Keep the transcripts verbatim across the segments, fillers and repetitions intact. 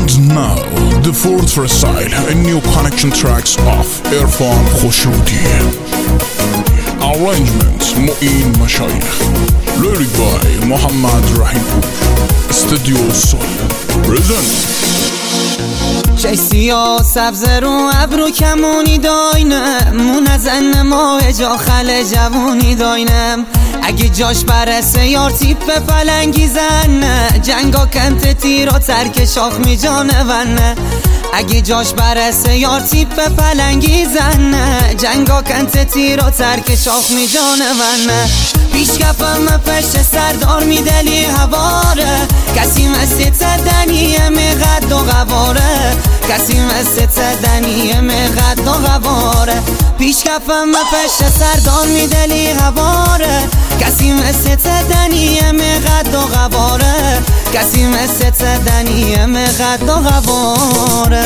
And now, the fourth recital, a new connection tracks of Irfan Khoshroudi. Arrangement, Mu'in Mashayikh. Lyric by Muhammad Rahimpour. Studio Soul. Present. چه سیاه سبز رو ابرو کمونی داینم مون از ان ماه جا خل جوونی داینم اگه جاش برسه یار تیپ پلنگی زنه جنگا کنت تیرا ترک شاخ می جانه ونه اگه جاش برسه یار تیپ پلنگی زنه جنگا کنت تیرا ترک شاخ می جانه ونه پیش کفم پشت سردار می دلی هواره کسی مستی تدنیه می غد و غواره کسی مستی تدنیه می غد و غواره پیش کفم پشت سردار می دلی هواره کسی مستی تدنیه می غد و غواره کسی مستی تدنیه می غد و غواره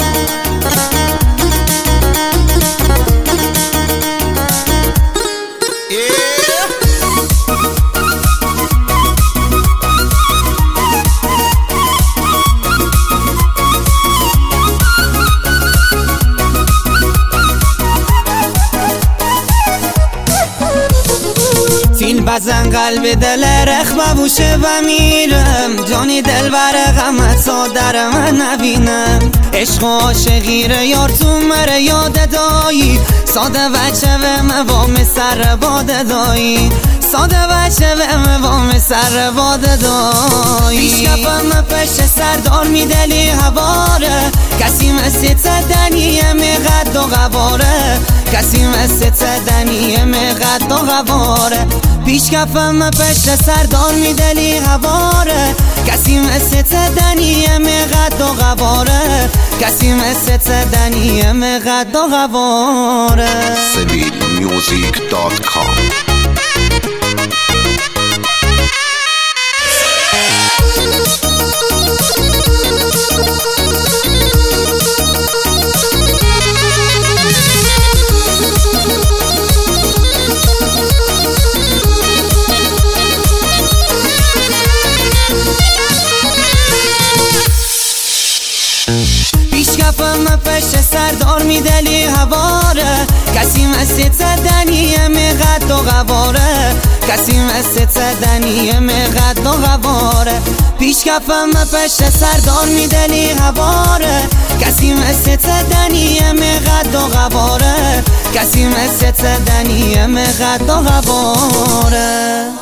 تیل بزن قلب دل رخ ببوشه و میرم جانی دل بر غمت در من نبینم عشق و عاشقیره یار تو مره یاد دایی ساده بچه و موام سر باد دایی ساده بچه و موام سر باد دایی پیش کفم پشت سردار میدلی هواره کسی مستی تدنیه میغد و غواره کسی مستی تدنیه میغد و غواره پیش کفم پشت سردار میدلی هواره کسی مستی تدنیه میغد و غواره کسی مستی تدنیه میغد و غواره سبیل میوزیک دات کام. پیش کفم پشت سردار میدلی هواره کسی مستی تدنیه میغد و غواره کسی مستی تدنیه میغد و غواره پیش کفم پشت سردار میدلی هواره کسی مستی تدنیه میغد و غواره کسی مستی تدنیه میغد و غواره